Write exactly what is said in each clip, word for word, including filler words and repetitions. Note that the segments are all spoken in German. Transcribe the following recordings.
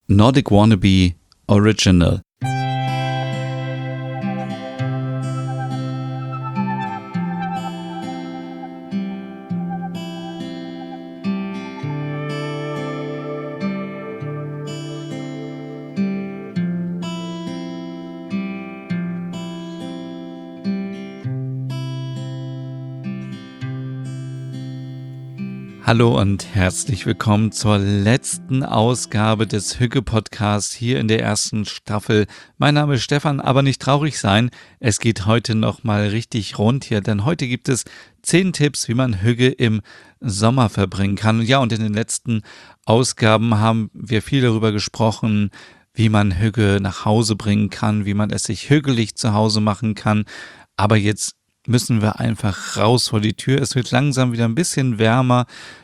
Nordic Wannabe Original. Hallo und herzlich willkommen zur letzten Ausgabe des Hügge-Podcasts hier in der ersten Staffel. Mein Name ist Stefan, aber nicht traurig sein. Es geht heute nochmal richtig rund hier, denn heute gibt es zehn Tipps, wie man Hügge im Sommer verbringen kann. Ja, und in den letzten Ausgaben haben wir viel darüber gesprochen, wie man Hügge nach Hause bringen kann, wie man es sich hügelig zu Hause machen kann. Aber jetzt müssen wir einfach raus vor die Tür. Es wird langsam wieder ein bisschen wärmer.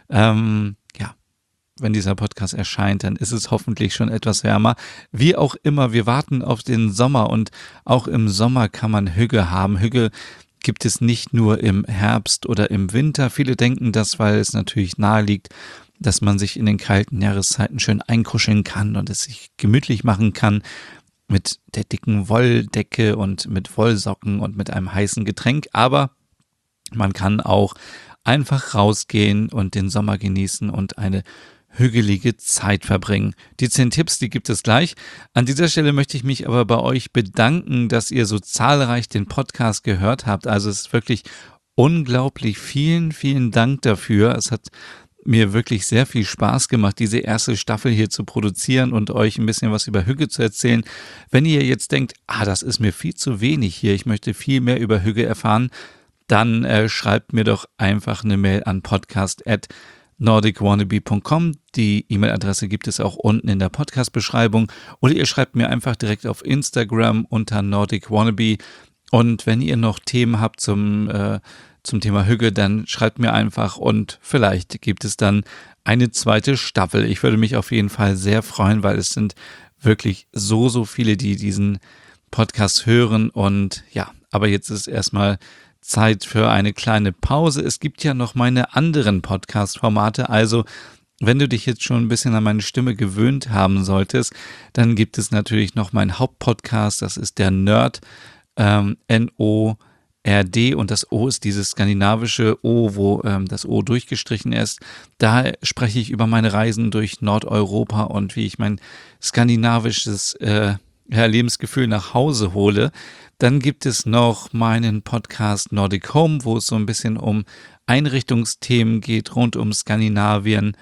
Ähm, ja, wenn dieser Podcast erscheint, dann ist es hoffentlich schon etwas wärmer. Wie auch immer, wir warten auf den Sommer und auch im Sommer kann man Hügge haben. Hügge gibt es nicht nur im Herbst oder im Winter. Viele denken das, weil es natürlich nahe liegt, dass man sich in den kalten Jahreszeiten schön einkuscheln kann und es sich gemütlich machen kann mit der dicken Wolldecke und mit Wollsocken und mit einem heißen Getränk. Aber man kann auch einfach rausgehen und den Sommer genießen und eine hügelige Zeit verbringen. Die zehn Tipps, die gibt es gleich. An dieser Stelle möchte ich mich aber bei euch bedanken, dass ihr so zahlreich den Podcast gehört habt. Also es ist wirklich unglaublich. Vielen, vielen Dank dafür. Es hat mir wirklich sehr viel Spaß gemacht, diese erste Staffel hier zu produzieren und euch ein bisschen was über Hügge zu erzählen. Wenn ihr jetzt denkt, ah, das ist mir viel zu wenig hier, ich möchte viel mehr über Hügge erfahren, dann äh, schreibt mir doch einfach eine Mail an podcast at nordic wannabe punkt com. Die E-Mail-Adresse gibt es auch unten in der Podcast-Beschreibung. Oder ihr schreibt mir einfach direkt auf Instagram unter Nordic Wannabe. Und wenn ihr noch Themen habt zum äh, zum Thema Hügge, dann schreibt mir einfach und vielleicht gibt es dann eine zweite Staffel. Ich würde mich auf jeden Fall sehr freuen, weil es sind wirklich so, so viele, die diesen Podcast hören und ja, aber jetzt ist erstmal Zeit für eine kleine Pause. Es gibt ja noch meine anderen Podcast-Formate, also wenn du dich jetzt schon ein bisschen an meine Stimme gewöhnt haben solltest, dann gibt es natürlich noch meinen Hauptpodcast, das ist der Nerd, ähm, N O R D und das O ist dieses skandinavische O, wo ähm, das O durchgestrichen ist. Da spreche ich über meine Reisen durch Nordeuropa und wie ich mein skandinavisches äh, ja, Lebensgefühl nach Hause hole. Dann gibt es noch meinen Podcast Nordic Home, wo es so ein bisschen um Einrichtungsthemen geht rund um Skandinavien.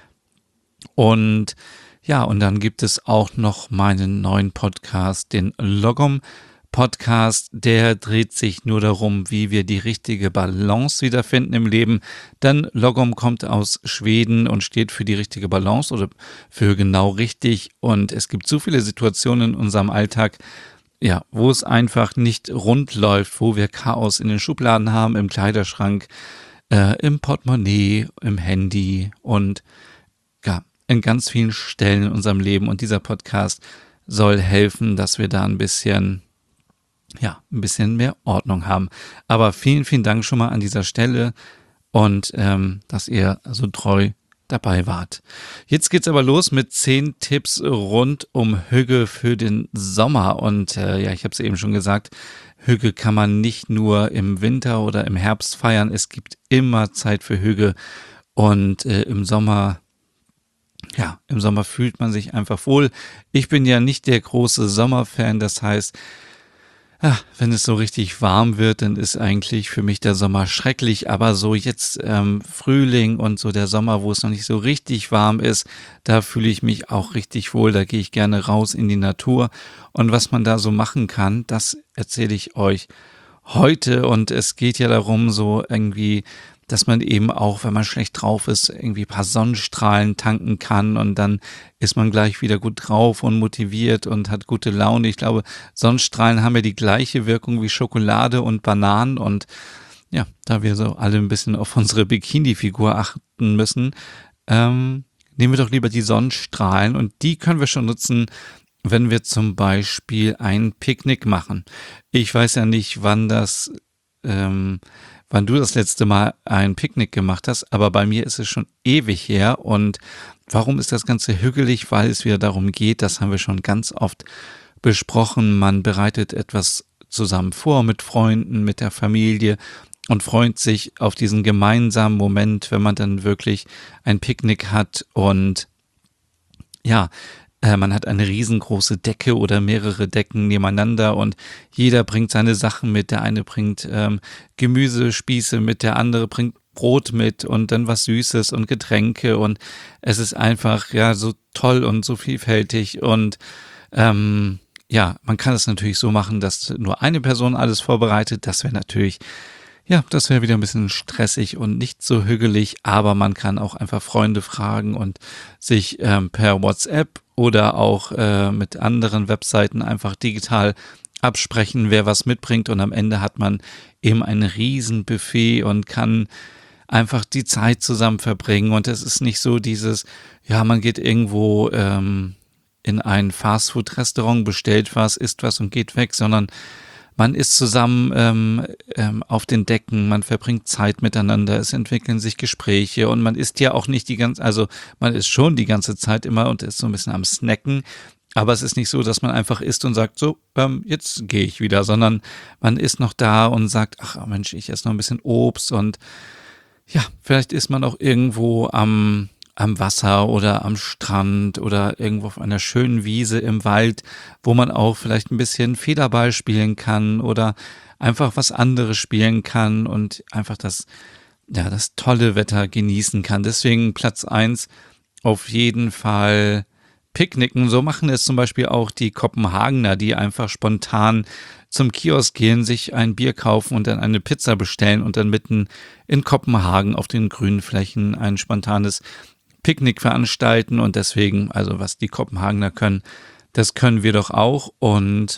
Und ja, und dann gibt es auch noch meinen neuen Podcast, den Logom Podcast, der dreht sich nur darum, wie wir die richtige Balance wiederfinden im Leben. Denn Logom kommt aus Schweden und steht für die richtige Balance oder für genau richtig. Und es gibt so viele Situationen in unserem Alltag, ja, wo es einfach nicht rund läuft, wo wir Chaos in den Schubladen haben, im Kleiderschrank, äh, im Portemonnaie, im Handy und ja, in ganz vielen Stellen in unserem Leben. Und dieser Podcast soll helfen, dass wir da ein bisschen ja, ein bisschen mehr Ordnung haben. Aber vielen, vielen Dank schon mal an dieser Stelle und ähm, dass ihr so treu dabei wart. Jetzt geht's aber los mit zehn Tipps rund um Hügge für den Sommer. Und äh, ja, ich habe es eben schon gesagt, Hügge kann man nicht nur im Winter oder im Herbst feiern. Es gibt immer Zeit für Hügge und äh, im Sommer Ja, im Sommer fühlt man sich einfach wohl. Ich bin ja nicht der große Sommerfan, das heißt, ja, wenn es so richtig warm wird, dann ist eigentlich für mich der Sommer schrecklich, aber so jetzt ähm, Frühling und so der Sommer, wo es noch nicht so richtig warm ist, da fühle ich mich auch richtig wohl, da gehe ich gerne raus in die Natur und was man da so machen kann, das erzähle ich euch heute und es geht ja darum, so irgendwie, dass man eben auch, wenn man schlecht drauf ist, irgendwie ein paar Sonnenstrahlen tanken kann und dann ist man gleich wieder gut drauf und motiviert und hat gute Laune. Ich glaube, Sonnenstrahlen haben ja die gleiche Wirkung wie Schokolade und Bananen und ja, da wir so alle ein bisschen auf unsere Bikini-Figur achten müssen, ähm, nehmen wir doch lieber die Sonnenstrahlen und die können wir schon nutzen, wenn wir zum Beispiel ein Picknick machen. Ich weiß ja nicht, wann das ähm, wann du das letzte Mal ein Picknick gemacht hast, aber bei mir ist es schon ewig her. Und warum ist das Ganze hügelig? Weil es wieder darum geht, das haben wir schon ganz oft besprochen, man bereitet etwas zusammen vor mit Freunden, mit der Familie und freut sich auf diesen gemeinsamen Moment, wenn man dann wirklich ein Picknick hat und ja, äh, man hat eine riesengroße Decke oder mehrere Decken nebeneinander und jeder bringt seine Sachen mit. Der eine bringt ähm, Gemüsespieße mit, der andere bringt Brot mit und dann was Süßes und Getränke und es ist einfach ja so toll und so vielfältig und ähm, ja, man kann es natürlich so machen, dass nur eine Person alles vorbereitet. Das wäre natürlich ja, das wäre wieder ein bisschen stressig und nicht so hügelig, aber man kann auch einfach Freunde fragen und sich ähm, per WhatsApp oder auch äh, mit anderen Webseiten einfach digital absprechen, wer was mitbringt und am Ende hat man eben ein riesen Buffet und kann einfach die Zeit zusammen verbringen und es ist nicht so dieses, ja, man geht irgendwo ähm, in ein Fastfood-Restaurant, bestellt was, isst was und geht weg, sondern man ist zusammen ähm, ähm, auf den Decken, man verbringt Zeit miteinander, es entwickeln sich Gespräche und man isst ja auch nicht die ganze, also man ist schon die ganze Zeit immer und ist so ein bisschen am Snacken, aber es ist nicht so, dass man einfach isst und sagt, so, ähm, jetzt gehe ich wieder, sondern man ist noch da und sagt, ach Mensch, ich esse noch ein bisschen Obst und ja, vielleicht ist man auch irgendwo am am Wasser oder am Strand oder irgendwo auf einer schönen Wiese im Wald, wo man auch vielleicht ein bisschen Federball spielen kann oder einfach was anderes spielen kann und einfach das, ja, das tolle Wetter genießen kann. Deswegen Platz eins auf jeden Fall Picknicken. So machen es zum Beispiel auch die Kopenhagener, die einfach spontan zum Kiosk gehen, sich ein Bier kaufen und dann eine Pizza bestellen und dann mitten in Kopenhagen auf den grünen Flächen ein spontanes Picknick veranstalten und deswegen, also was die Kopenhagener können, das können wir doch auch und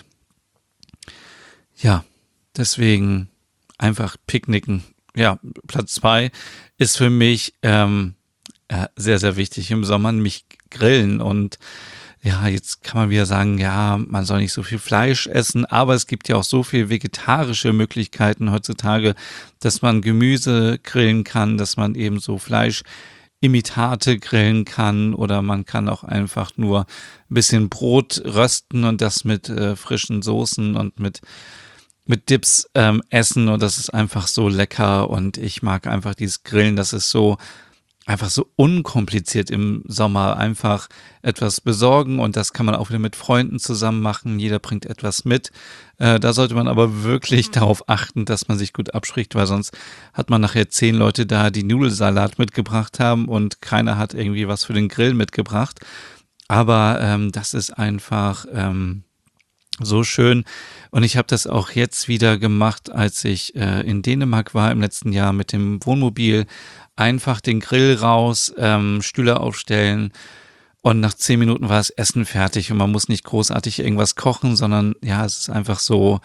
ja, deswegen einfach picknicken. Ja, Platz zwei ist für mich ähm, äh, sehr, sehr wichtig im Sommer, nämlich grillen und ja, jetzt kann man wieder sagen, ja, man soll nicht so viel Fleisch essen, aber es gibt ja auch so viel vegetarische Möglichkeiten heutzutage, dass man Gemüse grillen kann, dass man eben so Fleisch Imitate grillen kann oder man kann auch einfach nur ein bisschen Brot rösten und das mit äh, frischen Soßen und mit mit Dips ähm, essen und das ist einfach so lecker und ich mag einfach dieses Grillen, das ist so einfach so unkompliziert im Sommer einfach etwas besorgen und das kann man auch wieder mit Freunden zusammen machen. Jeder bringt etwas mit. Äh, da sollte man aber wirklich darauf achten, dass man sich gut abspricht, weil sonst hat man nachher zehn Leute da, die Nudelsalat mitgebracht haben und keiner hat irgendwie was für den Grill mitgebracht. Aber ähm, das ist einfach ähm, so schön. Und ich habe das auch jetzt wieder gemacht, als ich äh, in Dänemark war im letzten Jahr mit dem Wohnmobil. Einfach den Grill raus, ähm, Stühle aufstellen und nach zehn Minuten war das Essen fertig und man muss nicht großartig irgendwas kochen, sondern ja, es ist einfach so,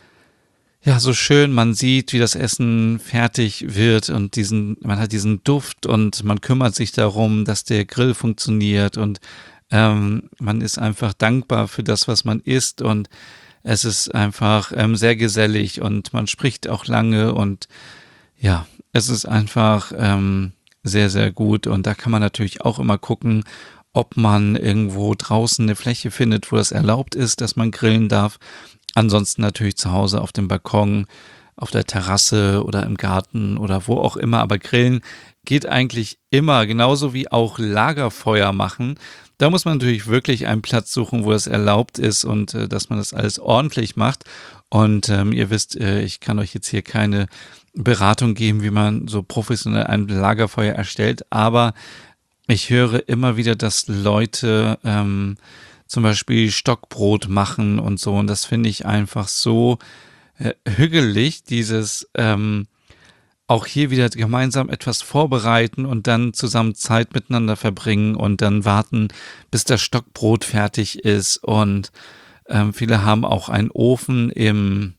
ja, so schön. Man sieht, wie das Essen fertig wird und diesen, man hat diesen Duft und man kümmert sich darum, dass der Grill funktioniert und ähm, man ist einfach dankbar für das, was man isst und es ist einfach ähm, sehr gesellig und man spricht auch lange und ja, es ist einfach ähm, sehr, sehr gut und da kann man natürlich auch immer gucken, ob man irgendwo draußen eine Fläche findet, wo das erlaubt ist, dass man grillen darf. Ansonsten natürlich zu Hause auf dem Balkon, auf der Terrasse oder im Garten oder wo auch immer. Aber grillen geht eigentlich immer, genauso wie auch Lagerfeuer machen. Da muss man natürlich wirklich einen Platz suchen, wo es erlaubt ist und äh, dass man das alles ordentlich macht. Und ähm, ihr wisst, äh, ich kann euch jetzt hier keine Beratung geben, wie man so professionell ein Lagerfeuer erstellt, aber ich höre immer wieder, dass Leute ähm, zum Beispiel Stockbrot machen und so und das finde ich einfach so äh, hügelig, dieses ähm, auch hier wieder gemeinsam etwas vorbereiten und dann zusammen Zeit miteinander verbringen und dann warten, bis das Stockbrot fertig ist und ähm, viele haben auch einen Ofen im,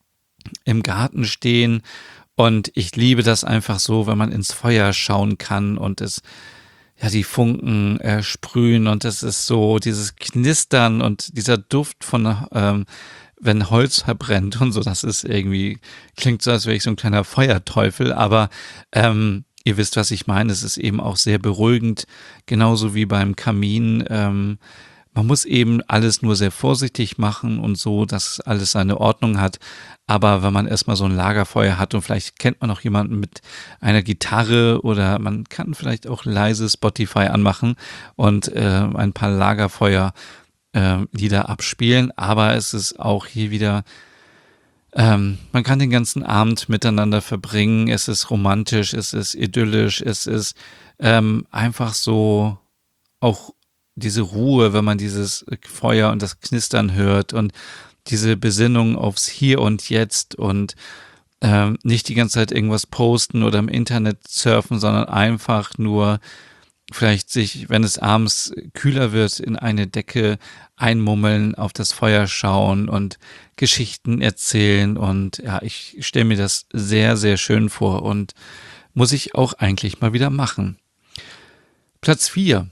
im Garten stehen und ich liebe das einfach so, wenn man ins Feuer schauen kann und es, ja, die Funken äh, sprühen und es ist so dieses Knistern und dieser Duft von ähm, wenn Holz verbrennt und so, das ist irgendwie, klingt so, als wäre ich so ein kleiner Feuerteufel, aber ähm, ihr wisst, was ich meine. Es ist eben auch sehr beruhigend, genauso wie beim Kamin. Ähm, man muss eben alles nur sehr vorsichtig machen und so, dass alles seine Ordnung hat. Aber wenn man erstmal so ein Lagerfeuer hat und vielleicht kennt man noch jemanden mit einer Gitarre oder man kann vielleicht auch leise Spotify anmachen und äh, ein paar Lagerfeuer äh, Lieder abspielen. Aber es ist auch hier wieder, ähm, man kann den ganzen Abend miteinander verbringen. Es ist romantisch, es ist idyllisch, es ist ähm, einfach so auch diese Ruhe, wenn man dieses Feuer und das Knistern hört und diese Besinnung aufs Hier und Jetzt und ähm, nicht die ganze Zeit irgendwas posten oder im Internet surfen, sondern einfach nur vielleicht sich, wenn es abends kühler wird, in eine Decke einmummeln, auf das Feuer schauen und Geschichten erzählen. Und ja, ich stelle mir das sehr, sehr schön vor und muss ich auch eigentlich mal wieder machen. Platz vier.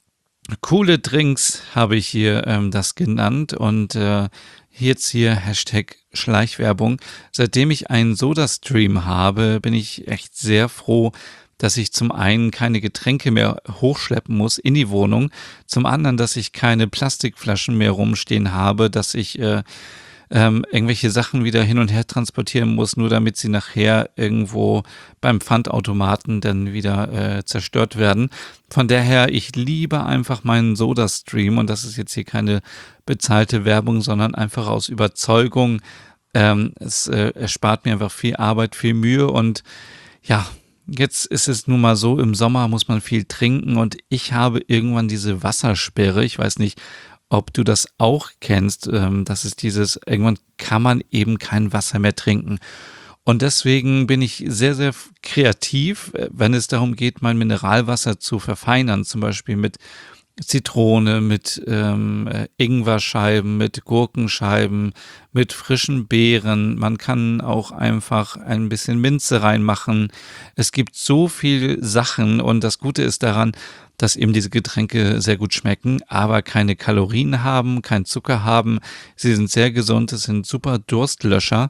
Coole Drinks habe ich hier ähm, das genannt und äh, jetzt hier Hashtag Schleichwerbung. Seitdem ich einen Soda-Stream habe, bin ich echt sehr froh, dass ich zum einen keine Getränke mehr hochschleppen muss in die Wohnung, zum anderen, dass ich keine Plastikflaschen mehr rumstehen habe, dass ich äh, ähm, irgendwelche Sachen wieder hin und her transportieren muss, nur damit sie nachher irgendwo beim Pfandautomaten dann wieder äh, zerstört werden. Von daher, ich liebe einfach meinen Soda-Stream und das ist jetzt hier keine bezahlte Werbung, sondern einfach aus Überzeugung. Ähm, es äh, erspart mir einfach viel Arbeit, viel Mühe und ja, jetzt ist es nun mal so, im Sommer muss man viel trinken und ich habe irgendwann diese Wassersperre. Ich weiß nicht, ob du das auch kennst. Ähm, das ist dieses, irgendwann kann man eben kein Wasser mehr trinken. Und deswegen bin ich sehr, sehr kreativ, äh, wenn es darum geht, mein Mineralwasser zu verfeinern, zum Beispiel mit Zitrone, mit ähm, äh, Ingwerscheiben, mit Gurkenscheiben, mit frischen Beeren. Man kann auch einfach ein bisschen Minze reinmachen. Es gibt so viele Sachen und das Gute ist daran, dass eben diese Getränke sehr gut schmecken, aber keine Kalorien haben, keinen Zucker haben. Sie sind sehr gesund, es sind super Durstlöscher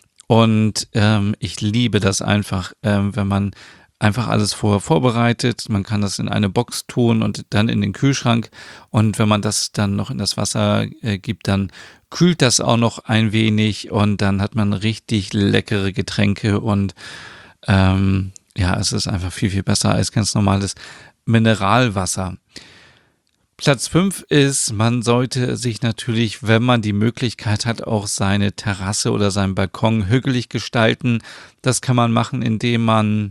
und ähm, ich liebe das einfach, ähm, wenn man einfach alles vorher vorbereitet. Man kann das in eine Box tun und dann in den Kühlschrank. Und wenn man das dann noch in das Wasser äh, gibt, dann kühlt das auch noch ein wenig und dann hat man richtig leckere Getränke und ähm, ja, es ist einfach viel, viel besser als ganz normales Mineralwasser. Platz fünf ist, man sollte sich natürlich, wenn man die Möglichkeit hat, auch seine Terrasse oder seinen Balkon hügelig gestalten. Das kann man machen, indem man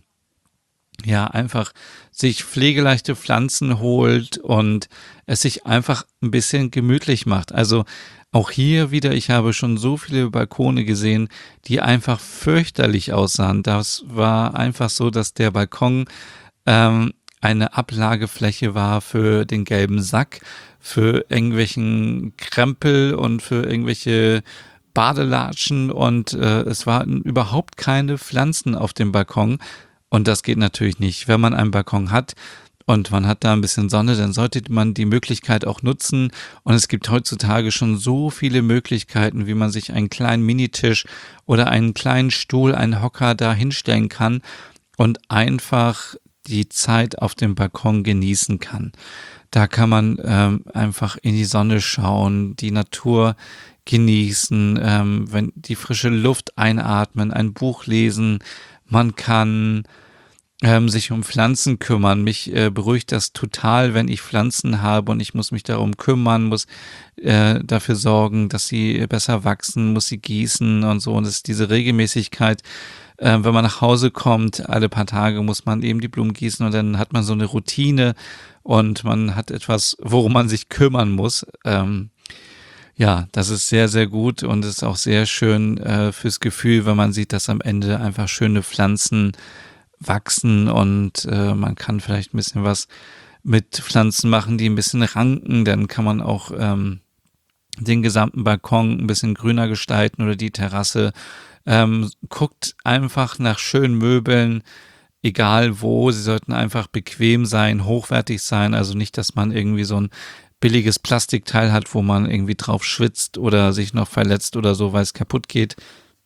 ja, einfach sich pflegeleichte Pflanzen holt und es sich einfach ein bisschen gemütlich macht. Also auch hier wieder, ich habe schon so viele Balkone gesehen, die einfach fürchterlich aussahen. Das war einfach so, dass der Balkon ähm, eine Ablagefläche war für den gelben Sack, für irgendwelchen Krempel und für irgendwelche Badelatschen und äh, es waren überhaupt keine Pflanzen auf dem Balkon. Und das geht natürlich nicht. Wenn man einen Balkon hat und man hat da ein bisschen Sonne, dann sollte man die Möglichkeit auch nutzen. Und es gibt heutzutage schon so viele Möglichkeiten, wie man sich einen kleinen Minitisch oder einen kleinen Stuhl, einen Hocker da hinstellen kann und einfach die Zeit auf dem Balkon genießen kann. Da kann man ähm, einfach in die Sonne schauen, die Natur genießen, ähm, wenn die frische Luft einatmen, ein Buch lesen. Man kann ähm, sich um Pflanzen kümmern. Mich äh, beruhigt das total, wenn ich Pflanzen habe und ich muss mich darum kümmern, muss äh, dafür sorgen, dass sie besser wachsen, muss sie gießen und so. Und es ist diese Regelmäßigkeit, äh, wenn man nach Hause kommt, alle paar Tage muss man eben die Blumen gießen und dann hat man so eine Routine und man hat etwas, worum man sich kümmern muss. Ähm, ja, das ist sehr, sehr gut und ist auch sehr schön äh, fürs Gefühl, wenn man sieht, dass am Ende einfach schöne Pflanzen wachsen und äh, man kann vielleicht ein bisschen was mit Pflanzen machen, die ein bisschen ranken, dann kann man auch ähm, den gesamten Balkon ein bisschen grüner gestalten oder die Terrasse. Ähm, guckt einfach nach schönen Möbeln, egal wo, sie sollten einfach bequem sein, hochwertig sein, also nicht, dass man irgendwie so ein billiges Plastikteil hat, wo man irgendwie drauf schwitzt oder sich noch verletzt oder so, weil es kaputt geht,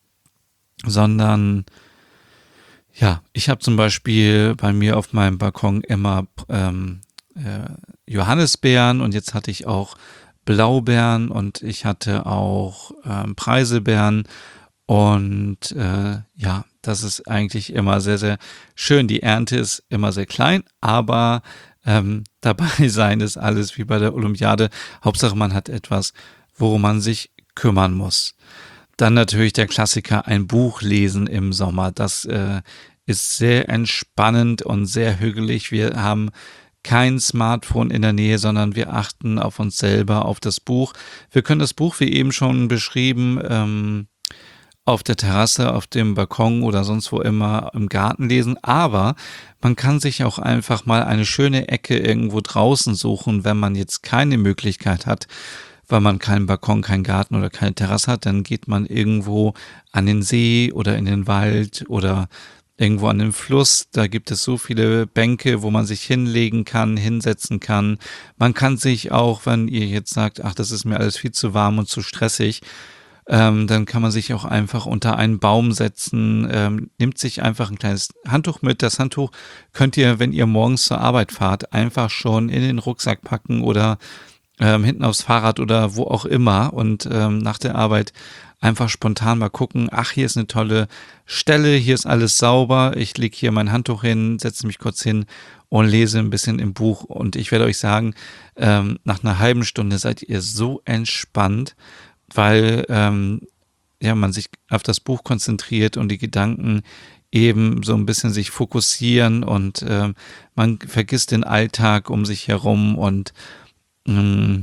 sondern ja, ich habe zum Beispiel bei mir auf meinem Balkon immer ähm, äh, Johannisbeeren und jetzt hatte ich auch Blaubeeren und ich hatte auch ähm, Preiselbeeren und äh, ja, das ist eigentlich immer sehr, sehr schön. Die Ernte ist immer sehr klein, aber ähm, dabei sein ist alles wie bei der Olympiade. Hauptsache man hat etwas, worum man sich kümmern muss. Dann natürlich der Klassiker, ein Buch lesen im Sommer. Das äh, ist sehr entspannend und sehr hügelig. Wir haben kein Smartphone in der Nähe, sondern wir achten auf uns selber, auf das Buch. Wir können das Buch, wie eben schon beschrieben, ähm, auf der Terrasse, auf dem Balkon oder sonst wo immer im Garten lesen, aber man kann sich auch einfach mal eine schöne Ecke irgendwo draußen suchen, wenn man jetzt keine Möglichkeit hat, weil man keinen Balkon, keinen Garten oder keine Terrasse hat, dann geht man irgendwo an den See oder in den Wald oder irgendwo an den Fluss. Da gibt es so viele Bänke, wo man sich hinlegen kann, hinsetzen kann. Man kann sich auch, wenn ihr jetzt sagt, ach, das ist mir alles viel zu warm und zu stressig, ähm, dann kann man sich auch einfach unter einen Baum setzen, ähm, nimmt sich einfach ein kleines Handtuch mit. Das Handtuch könnt ihr, wenn ihr morgens zur Arbeit fahrt, einfach schon in den Rucksack packen oder ähm, hinten aufs Fahrrad oder wo auch immer und ähm, nach der Arbeit einfach spontan mal gucken, ach, hier ist eine tolle Stelle, hier ist alles sauber, ich lege hier mein Handtuch hin, setze mich kurz hin und lese ein bisschen im Buch und ich werde euch sagen, ähm, nach einer halben Stunde seid ihr so entspannt, weil ähm, ja, man sich auf das Buch konzentriert und die Gedanken eben so ein bisschen sich fokussieren und ähm, man vergisst den Alltag um sich herum und ähm,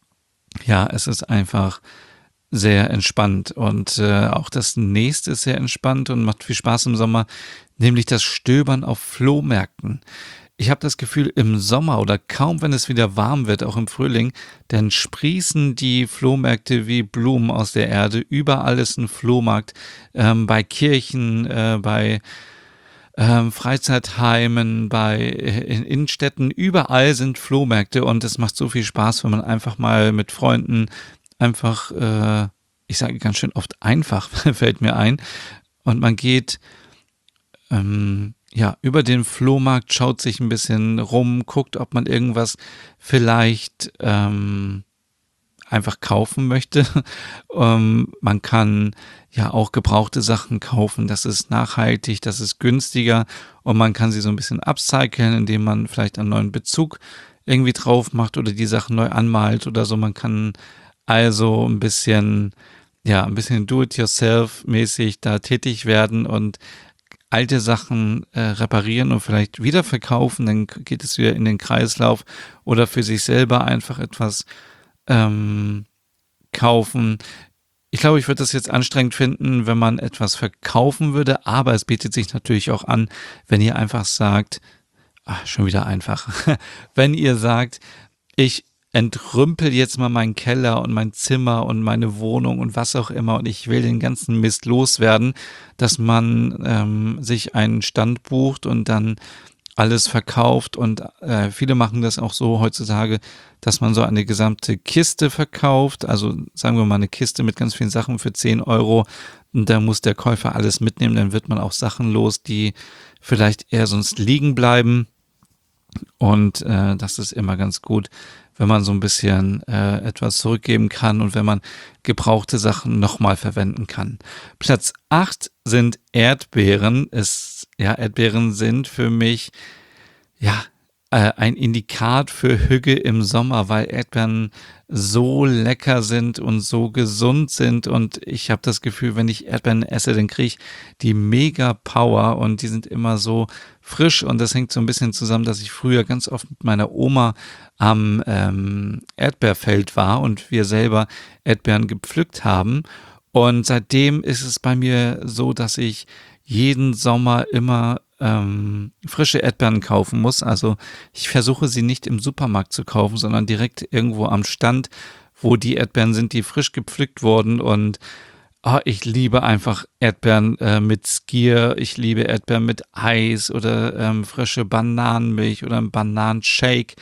ja, es ist einfach sehr entspannt und äh, auch das nächste ist sehr entspannt und macht viel Spaß im Sommer, nämlich das Stöbern auf Flohmärkten. Ich habe das Gefühl, im Sommer oder kaum, wenn es wieder warm wird, auch im Frühling, dann sprießen die Flohmärkte wie Blumen aus der Erde. Überall ist ein Flohmarkt, ähm, bei Kirchen, äh, bei ähm, Freizeitheimen, bei äh, in Innenstädten. Überall sind Flohmärkte und es macht so viel Spaß, wenn man einfach mal mit Freunden einfach, äh, ich sage ganz schön oft einfach, fällt mir ein, und man geht ähm, ja, über den Flohmarkt, schaut sich ein bisschen rum, guckt, ob man irgendwas vielleicht ähm, einfach kaufen möchte. ähm, man kann ja auch gebrauchte Sachen kaufen. Das ist nachhaltig, das ist günstiger und man kann sie so ein bisschen upcyclen, indem man vielleicht einen neuen Bezug irgendwie drauf macht oder die Sachen neu anmalt oder so. Man kann also ein bisschen, ja, ein bisschen do-it-yourself-mäßig da tätig werden und alte Sachen äh, reparieren und vielleicht wiederverkaufen, dann geht es wieder in den Kreislauf oder für sich selber einfach etwas ähm, kaufen. Ich glaube, ich würde das jetzt anstrengend finden, wenn man etwas verkaufen würde, aber es bietet sich natürlich auch an, wenn ihr einfach sagt, ach, schon wieder einfach, wenn ihr sagt, ich entrümpel jetzt mal meinen Keller und mein Zimmer und meine Wohnung und was auch immer und ich will den ganzen Mist loswerden, dass man ähm, sich einen Stand bucht und dann alles verkauft und äh, viele machen das auch so heutzutage, dass man so eine gesamte Kiste verkauft, also sagen wir mal eine Kiste mit ganz vielen Sachen für zehn Euro und da muss der Käufer alles mitnehmen, dann wird man auch Sachen los, die vielleicht eher sonst liegen bleiben und äh, das ist immer ganz gut, wenn man so ein bisschen äh, etwas zurückgeben kann und wenn man gebrauchte Sachen nochmal verwenden kann. Platz acht sind Erdbeeren. Es, ja, Erdbeeren sind für mich ja äh, ein Indikat für Hüge im Sommer, weil Erdbeeren so lecker sind und so gesund sind und ich habe das Gefühl, wenn ich Erdbeeren esse, dann kriege ich die mega Power und die sind immer so frisch und das hängt so ein bisschen zusammen, dass ich früher ganz oft mit meiner Oma am ähm, Erdbeerfeld war und wir selber Erdbeeren gepflückt haben und seitdem ist es bei mir so, dass ich jeden Sommer immer ähm, frische Erdbeeren kaufen muss. Also ich versuche sie nicht im Supermarkt zu kaufen, sondern direkt irgendwo am Stand, wo die Erdbeeren sind, die frisch gepflückt wurden. Und oh, ich liebe einfach Erdbeeren äh, mit Skier. Ich liebe Erdbeeren mit Eis oder ähm, frische Bananenmilch oder einen Bananenshake.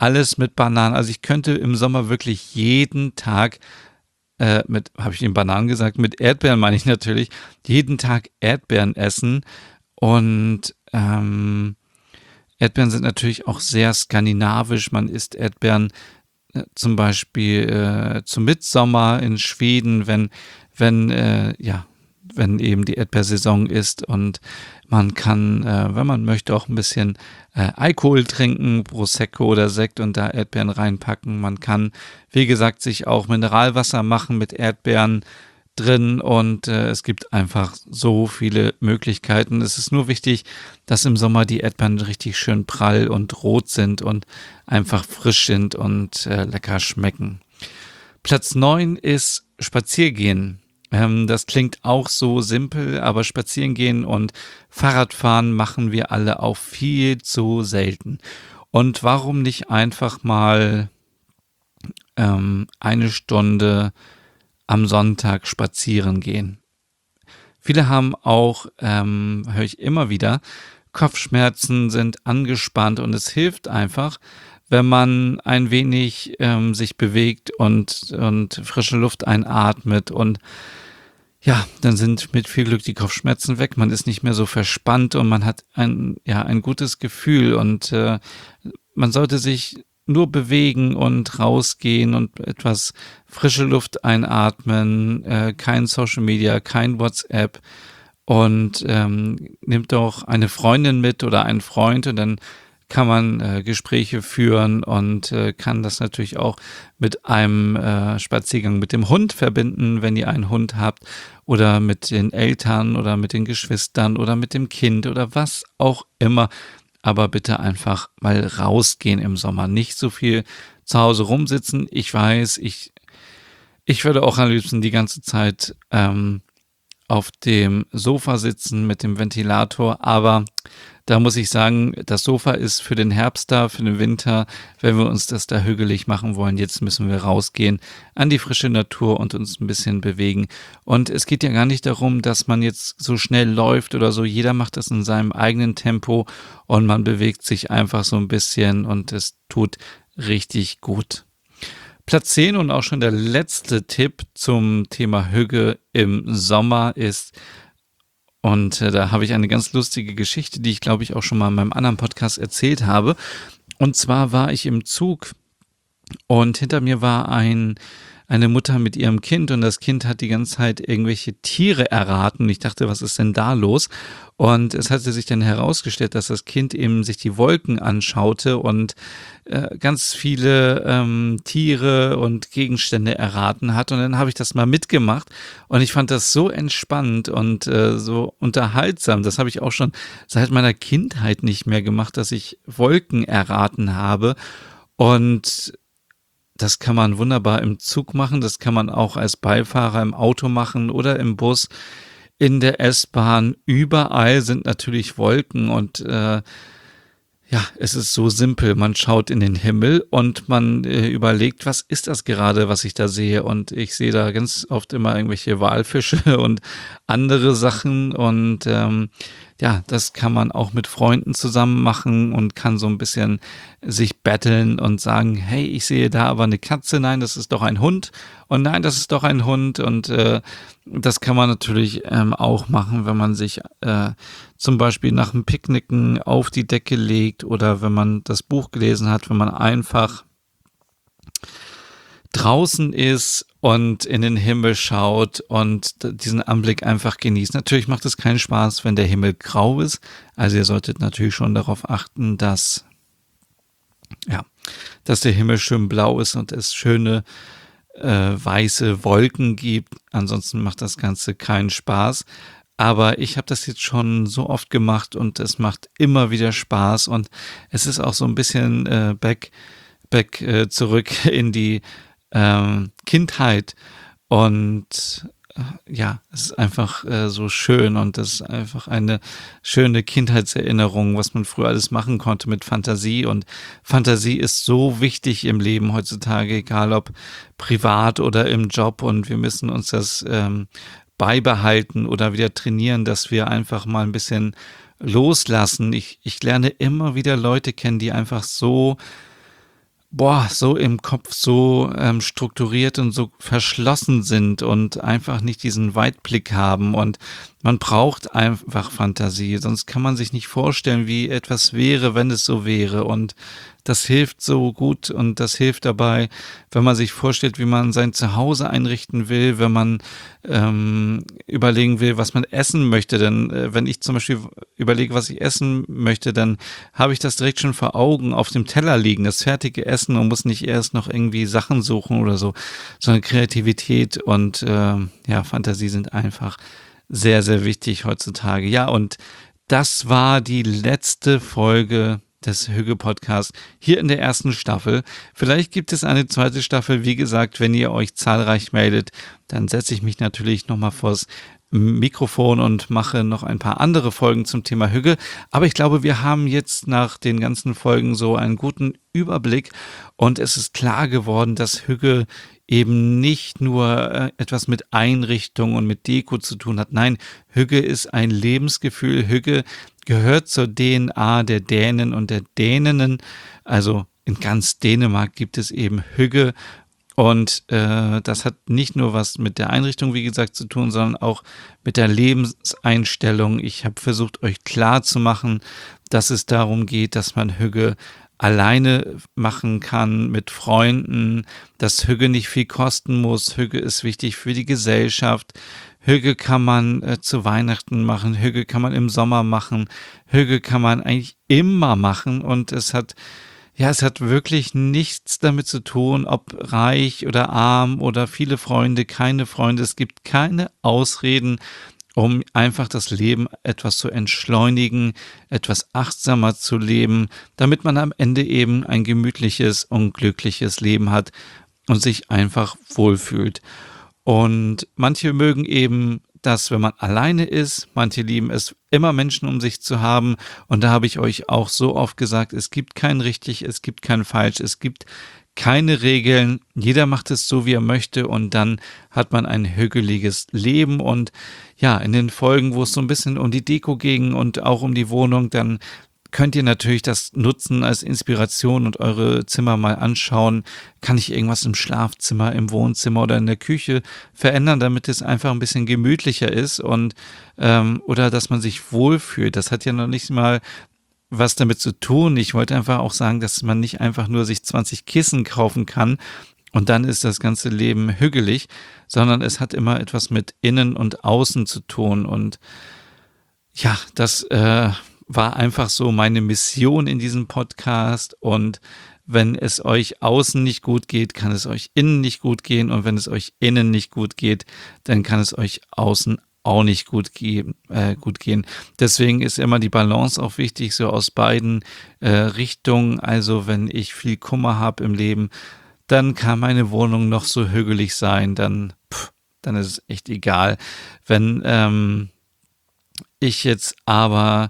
alles mit Bananen. Also ich könnte im Sommer wirklich jeden Tag äh, mit, habe ich Ihnen Bananen gesagt? Mit Erdbeeren meine ich natürlich, jeden Tag Erdbeeren essen. Und ähm, Erdbeeren sind natürlich auch sehr skandinavisch. Man isst Erdbeeren äh, zum Beispiel äh, zum Mitsommer in Schweden, wenn, wenn, äh, ja, wenn eben die Erdbeersaison ist und man kann, äh, wenn man möchte, auch ein bisschen äh, Alkohol trinken, Prosecco oder Sekt und da Erdbeeren reinpacken. Man kann, wie gesagt, sich auch Mineralwasser machen mit Erdbeeren drin und äh, es gibt einfach so viele Möglichkeiten. Es ist nur wichtig, dass im Sommer die Erdbeeren richtig schön prall und rot sind und einfach frisch sind und äh, lecker schmecken. Platz neun ist Spaziergehen. Ähm, das klingt auch so simpel, aber Spazierengehen und Fahrradfahren machen wir alle auch viel zu selten. Und warum nicht einfach mal ähm, eine Stunde am Sonntag spazieren gehen? Viele haben auch, ähm, höre ich immer wieder, Kopfschmerzen, sind angespannt und es hilft einfach, wenn man ein wenig ähm, sich bewegt und, und frische Luft einatmet und ja, dann sind mit viel Glück die Kopfschmerzen weg. Man ist nicht mehr so verspannt und man hat ein, ja, ein gutes Gefühl und äh, man sollte sich nur bewegen und rausgehen und etwas frische Luft einatmen, äh, kein Social Media, kein WhatsApp und ähm, nimmt doch eine Freundin mit oder einen Freund und dann kann man äh, Gespräche führen und äh, kann das natürlich auch mit einem äh, Spaziergang mit dem Hund verbinden, wenn ihr einen Hund habt oder mit den Eltern oder mit den Geschwistern oder mit dem Kind oder was auch immer. Aber bitte einfach mal rausgehen im Sommer, nicht so viel zu Hause rumsitzen. Ich weiß, ich, ich würde auch am liebsten die ganze Zeit ähm, auf dem Sofa sitzen mit dem Ventilator, aber da muss ich sagen, das Sofa ist für den Herbst da, für den Winter, wenn wir uns das da hügelig machen wollen. Jetzt müssen wir rausgehen an die frische Natur und uns ein bisschen bewegen. Und es geht ja gar nicht darum, dass man jetzt so schnell läuft oder so. Jeder macht das in seinem eigenen Tempo und man bewegt sich einfach so ein bisschen und es tut richtig gut. Platz zehn und auch schon der letzte Tipp zum Thema Hüge im Sommer ist, und äh, da habe ich eine ganz lustige Geschichte, die ich glaube ich auch schon mal in meinem anderen Podcast erzählt habe. Und zwar war ich im Zug und hinter mir war ein, eine Mutter mit ihrem Kind und das Kind hat die ganze Zeit irgendwelche Tiere erraten. Ich dachte, was ist denn da los? Und es hatte sich dann herausgestellt, dass das Kind eben sich die Wolken anschaute und äh, ganz viele ähm, Tiere und Gegenstände erraten hat. Und dann habe ich das mal mitgemacht und ich fand das so entspannend und äh, so unterhaltsam. Das habe ich auch schon seit meiner Kindheit nicht mehr gemacht, dass ich Wolken erraten habe. Und das kann man wunderbar im Zug machen, das kann man auch als Beifahrer im Auto machen oder im Bus, in der S-Bahn. Überall sind natürlich Wolken und äh, ja, es ist so simpel. Man schaut in den Himmel und man äh, überlegt, was ist das gerade, was ich da sehe? Und ich sehe da ganz oft immer irgendwelche Walfische und andere Sachen und ähm, ja, das kann man auch mit Freunden zusammen machen und kann so ein bisschen sich betteln und sagen, hey, ich sehe da aber eine Katze, nein, das ist doch ein Hund und nein, das ist doch ein Hund und äh, das kann man natürlich ähm, auch machen, wenn man sich äh, zum Beispiel nach dem Picknicken auf die Decke legt oder wenn man das Buch gelesen hat, wenn man einfach draußen ist und in den Himmel schaut und diesen Anblick einfach genießt. Natürlich macht es keinen Spaß, wenn der Himmel grau ist. Also ihr solltet natürlich schon darauf achten, dass, ja, dass der Himmel schön blau ist und es schöne äh, weiße Wolken gibt. Ansonsten macht das Ganze keinen Spaß. Aber ich habe das jetzt schon so oft gemacht und es macht immer wieder Spaß und es ist auch so ein bisschen äh, back, back äh, zurück in die ähm, Kindheit und äh, ja, es ist einfach äh, so schön und das ist einfach eine schöne Kindheitserinnerung, was man früher alles machen konnte mit Fantasie und Fantasie ist so wichtig im Leben heutzutage, egal ob privat oder im Job und wir müssen uns das ähm, beibehalten oder wieder trainieren, dass wir einfach mal ein bisschen loslassen. Ich, ich lerne immer wieder Leute kennen, die einfach so boah, so im Kopf so ähm, strukturiert und so verschlossen sind und einfach nicht diesen Weitblick haben. Und man braucht einfach Fantasie, sonst kann man sich nicht vorstellen, wie etwas wäre, wenn es so wäre. Und das hilft so gut und das hilft dabei, wenn man sich vorstellt, wie man sein Zuhause einrichten will, wenn man ähm, überlegen will, was man essen möchte. Denn äh, wenn ich zum Beispiel überlege, was ich essen möchte, dann habe ich das direkt schon vor Augen auf dem Teller liegen, das fertige Essen, und muss nicht erst noch irgendwie Sachen suchen oder so, sondern Kreativität und äh, ja, Fantasie sind einfach sehr, sehr wichtig heutzutage. Ja, und das war die letzte Folge des Hügge-Podcasts hier in der ersten Staffel. Vielleicht gibt es eine zweite Staffel. Wie gesagt, wenn ihr euch zahlreich meldet, dann setze ich mich natürlich nochmal vors Mikrofon und mache noch ein paar andere Folgen zum Thema Hügge. Aber ich glaube, wir haben jetzt nach den ganzen Folgen so einen guten Überblick und es ist klar geworden, dass Hügge eben nicht nur äh, etwas mit Einrichtung und mit Deko zu tun hat. Nein, Hügge ist ein Lebensgefühl. Hügge gehört zur D N A der Dänen und der Däninnen. Also in ganz Dänemark gibt es eben Hügge. Und äh, das hat nicht nur was mit der Einrichtung, wie gesagt, zu tun, sondern auch mit der Lebenseinstellung. Ich habe versucht, euch klarzumachen, dass es darum geht, dass man Hügge alleine machen kann, mit Freunden, dass Hügge nicht viel kosten muss. Hügge ist wichtig für die Gesellschaft. Hügge kann man äh, zu Weihnachten machen. Hügge kann man im Sommer machen. Hügge kann man eigentlich immer machen. Und es hat Ja, es hat wirklich nichts damit zu tun, ob reich oder arm oder viele Freunde, keine Freunde. Es gibt keine Ausreden, um einfach das Leben etwas zu entschleunigen, etwas achtsamer zu leben, damit man am Ende eben ein gemütliches und glückliches Leben hat und sich einfach wohlfühlt. Und manche mögen eben das, wenn man alleine ist. Manche lieben es, immer Menschen um sich zu haben. Und da habe ich euch auch so oft gesagt, es gibt kein richtig, es gibt kein falsch, es gibt keine Regeln. Jeder macht es so, wie er möchte, und dann hat man ein hügeliges Leben. Und ja, in den Folgen, wo es so ein bisschen um die Deko ging und auch um die Wohnung, dann könnt ihr natürlich das nutzen als Inspiration und eure Zimmer mal anschauen. Kann ich irgendwas im Schlafzimmer, im Wohnzimmer oder in der Küche verändern, damit es einfach ein bisschen gemütlicher ist und ähm, oder dass man sich wohlfühlt. Das hat ja noch nicht mal was damit zu tun. Ich wollte einfach auch sagen, dass man nicht einfach nur sich zwanzig Kissen kaufen kann und dann ist das ganze Leben hügelig, sondern es hat immer etwas mit Innen und Außen zu tun. Und ja, das äh, war einfach so meine Mission in diesem Podcast. Und wenn es euch außen nicht gut geht, kann es euch innen nicht gut gehen. Und wenn es euch innen nicht gut geht, dann kann es euch außen auch nicht gut, ge- äh, gut gehen. Deswegen ist immer die Balance auch wichtig, so aus beiden äh, Richtungen. Also wenn ich viel Kummer habe im Leben, dann kann meine Wohnung noch so hügelig sein, dann, pff, dann ist es echt egal. Wenn ähm, ich jetzt aber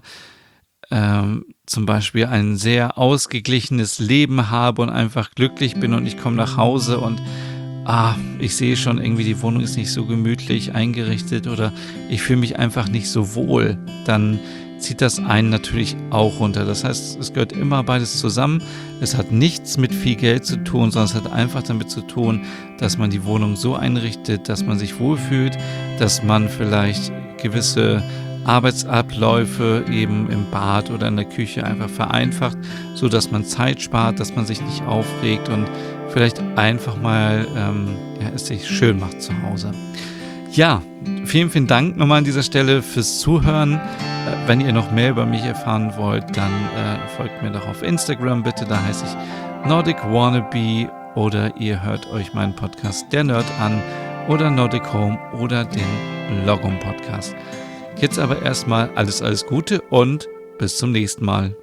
ähm, zum Beispiel ein sehr ausgeglichenes Leben habe und einfach glücklich bin und ich komme nach Hause und ah, ich sehe schon irgendwie, die Wohnung ist nicht so gemütlich eingerichtet oder ich fühle mich einfach nicht so wohl, dann zieht das einen natürlich auch runter. Das heißt, es gehört immer beides zusammen. Es hat nichts mit viel Geld zu tun, sondern es hat einfach damit zu tun, dass man die Wohnung so einrichtet, dass man sich wohlfühlt, dass man vielleicht gewisse Arbeitsabläufe eben im Bad oder in der Küche einfach vereinfacht, so dass man Zeit spart, dass man sich nicht aufregt und vielleicht einfach mal ähm, ja, es sich schön macht zu Hause. Ja, vielen, vielen Dank nochmal an dieser Stelle fürs Zuhören. Äh, wenn ihr noch mehr über mich erfahren wollt, dann äh, folgt mir doch auf Instagram bitte, da heiße ich Nordic Wannabe, oder ihr hört euch meinen Podcast Der Nerd an oder Nordic Home oder den Logum Podcast. Jetzt aber erstmal alles, alles Gute und bis zum nächsten Mal.